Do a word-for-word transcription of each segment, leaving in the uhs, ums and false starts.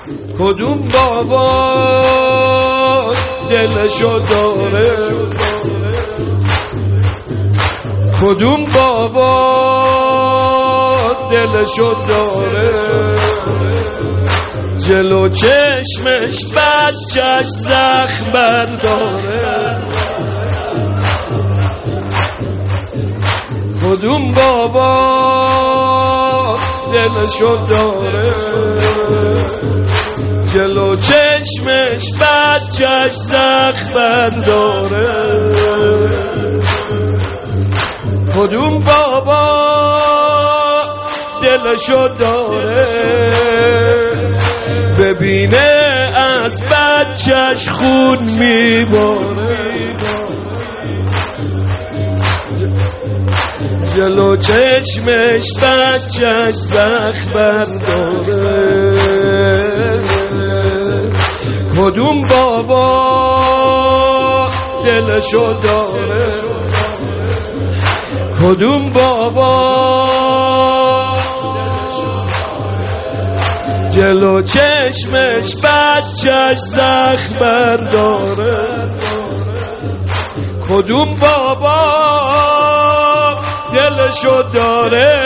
کدوم بابا دلشو داره، کدوم بابا دلشو داره، جلو چشمش بچهش زخم برداره. کدوم بابا دلشو داره، جلو چشمش بچهش زخم برداره. کدوم بابا دلشو داره، ببینه از بچهش خون میباره، جلو چشمش بچهش زخم برداره. کدوم بابا دلشو داره، کدوم بابا جلو چشمش بچهش زخم برداره. کدوم بابا دلشو داره،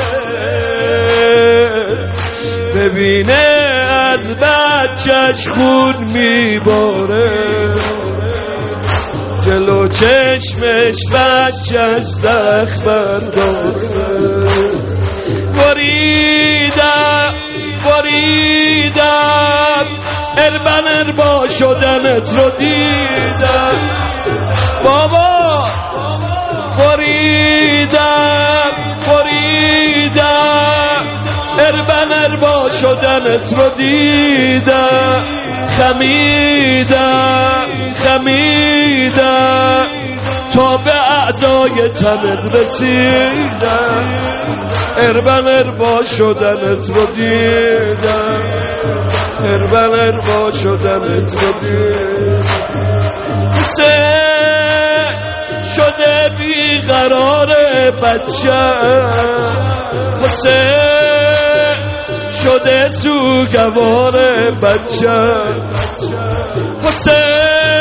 ببینه از بچهش خون میباره، جلو چشمش بچهش زخم برداره. بریدم بریدم اربن اربا شدنت رو دیدم بابا، بریدم بریدم اربن اربا شدنت رو دیدم، خمیدم خمیدم تا به اعضای تنت رسیدم، اربن اربا شدنت رو دیدم، اربن اربا شدنت رو دیدم. سه شده بیقرار بچه، سه شده سوگوار بچه، سه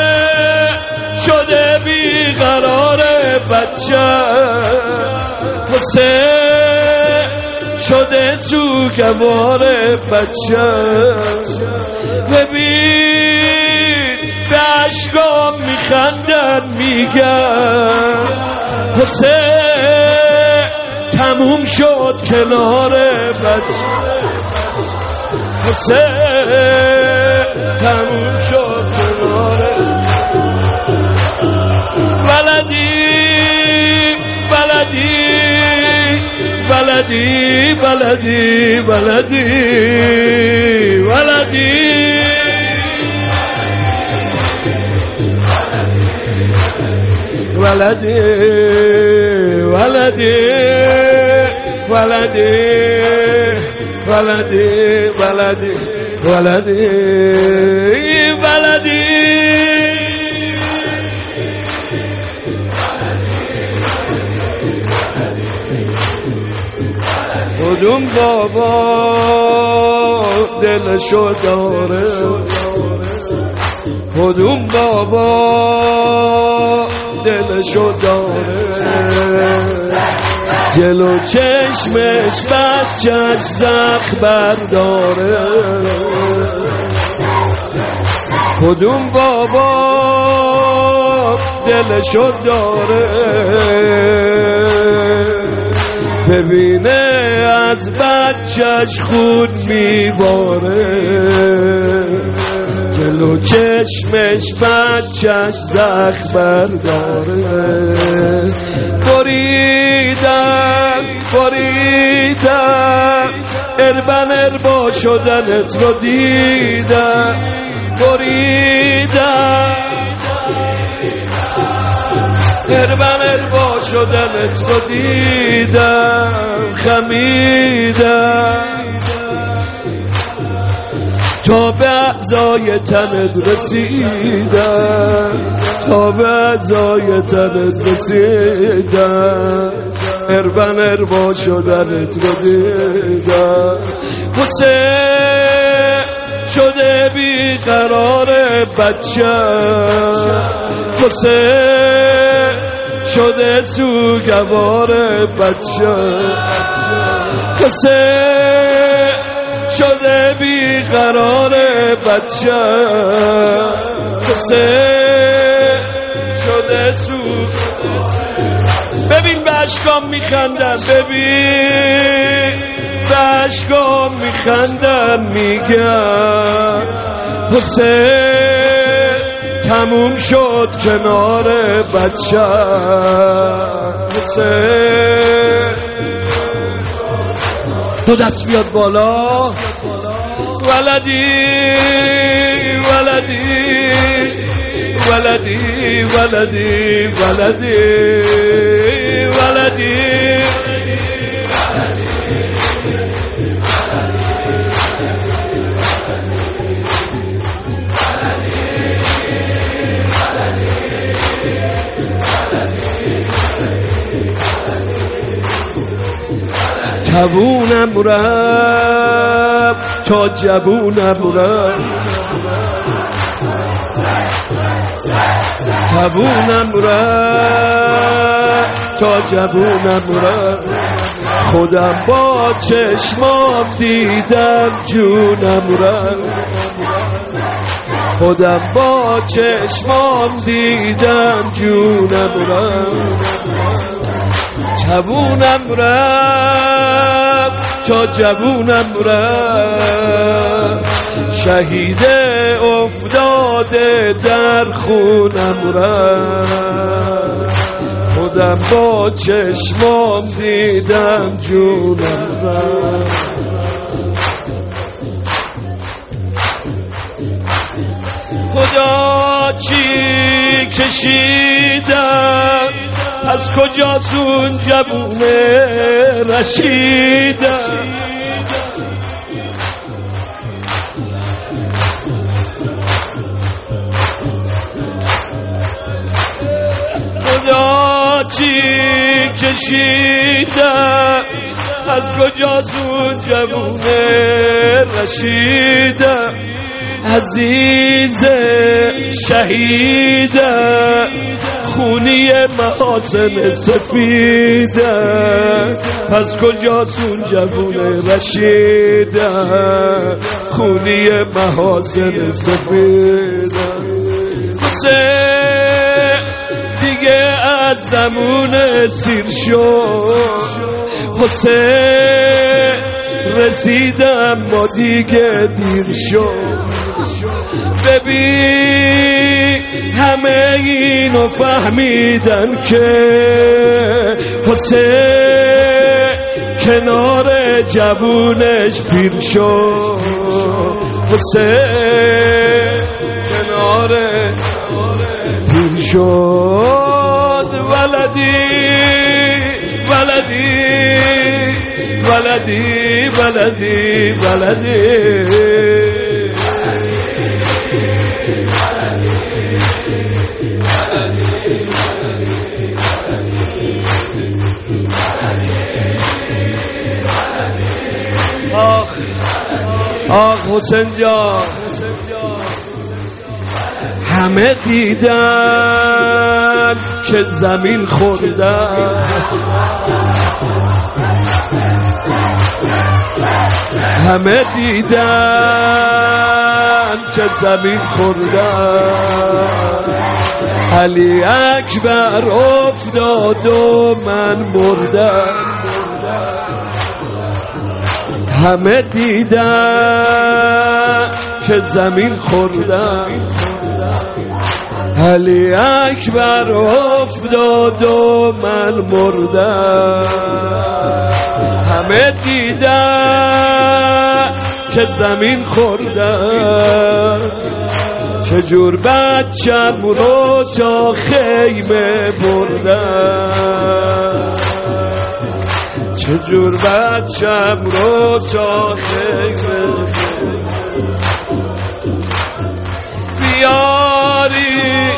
شده بیقرار بچه، سه شده سوگوار بچه. ببین به عشقام میخندن میگن حسین تموم شد کنار بچه، حسین تموم شد کنار بلدی بلدی بلدی بلدی بلدی بلدی ولدي ولدي ولدي ولدي ولدي ولدي ولدي کدوم بابا دلشو داره، کدوم بابا دلشو داره، جلو چشمش بچهش زخم برداره. کدوم بابا دلشو داره، ببینه از بچهش خون میباره، جلو چشمش بچهش زخم برداره. بریدم بریدم اربن اربا شدنت رو دیدم، بریدم اربن اربا شدنت رو دیدم، خمیدم تا به اعضای تنت رسیدم، تا به اعضای تنت رسیدم، اربن اربا شدنت رو دیدم. حسین شده بیقرار بچه حسین شده سوگوار بچه حسین شده بیقرار بچه حسین شده سوگوار. ببین به اشکام میخندم، ببین به اشکام میخندم، میگم حسین تموم شد کنار بچه حسین. دو دست بیاد بالا ولدی ولدی ولدی ولدی ولدی ولدی جوونم رفت تا جوونم رفت جوونم رفت تا جوونم رفت خودم با چشمام دیدم جونم رفت خودم با چشمام دیدم جونم رفت جوونم رفت تا جوونم رفت شهید افتاده در خونم رفت خودم با چشمام دیدم جونم رفت. خدا چی کشیدم از کجاست اون جوونه رشیدم خدا چی کشیدم از کجاست اون جوونه رشیدم عزیز شهید خونی محاسن سفید پس کجاست اون جوون رشید خونی محاسن سفید. حسین دیگه از زمون سیر شد حسین رسیدم ما دیگه دیر شد ببین همه اینو فهمیدن که حسین کنار جوونش پیر شد حسین کنار پیر شد ولدی ولدی ولدی ولدی ولدی آخ آخ حسین جان همه دیدن که زمین خوردن همه دیدن که زمین خوردن علی اکبر افتاد و من مردم همه دیدن که زمین خوردم علی اکبر افتاد و من مردم همه دیدن که زمین خوردم چجور بچم رو تا خیمه بردم چجور بچم رو تا خیمه بیاری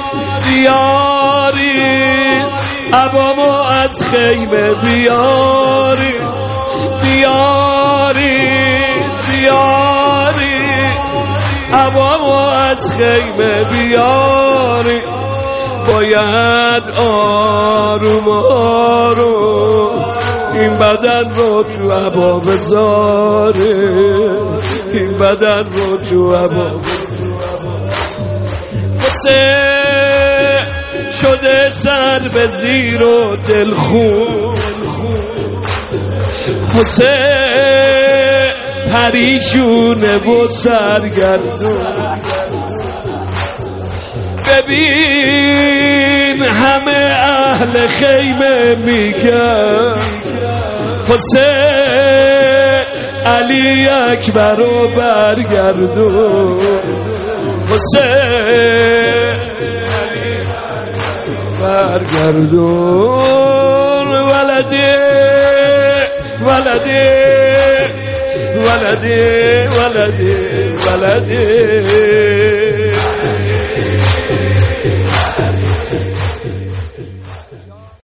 بیاری عبامو از خیمه بیاری بیاری بیاری عوامو از خیمه بیاری، باید آروم آروم این بدن رو تو هوا بذاره، این بدن رو تو هوا واسه شده سر به زیر و دل خون، حسین پریشونه و سرگردون. ببین همه اهل خیمه میگن حسین علی اکبر رو برگردون، حسین برگردون. ولدی ولدی ولدی ولدی ولدی